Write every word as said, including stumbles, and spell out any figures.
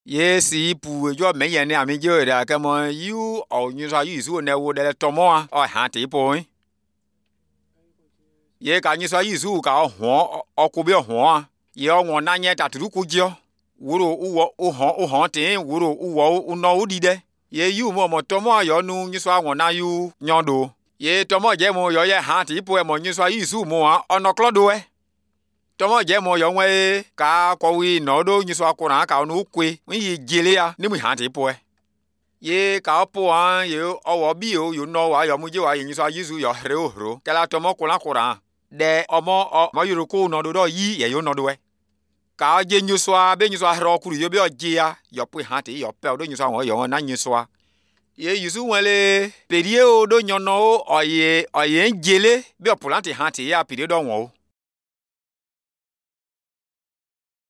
ye si pu jo me ye ni ami jo da ke mo yu o nyu sa yu su ne wo de tomo a o ha ti po ye ka nyu sa yu su ka ho o ku bi ho ye o won na nye ta tru ku jo wuro uwo u ho u ho ti wuro uwo u no u di de ye yu mo mo tomo yo nu nyu sa won na yu nyodo ye tomo je mo yo ye ha ti po e mo nyu sa yu su mo a ono klodo e tomo je mo yo nwe ka ko wi no do nyu so akura ka no kwe yi jele ya ni mu ha ti po e ye ka po an ye owo bi o yo no wa yo mu je wa nyu so yizu yo hre ohro kala tomo kula kura de omo o mo yuru ku no do do yi ye yo no do e ka je nyu so a be nyu so hre okuru yo bi o je ya yo pu ha ti yo pe do nyu so won yo na nyu so ye yizu wele perie o do nyono o ye o ye jele bi o pulanti ha ti ya pire do won o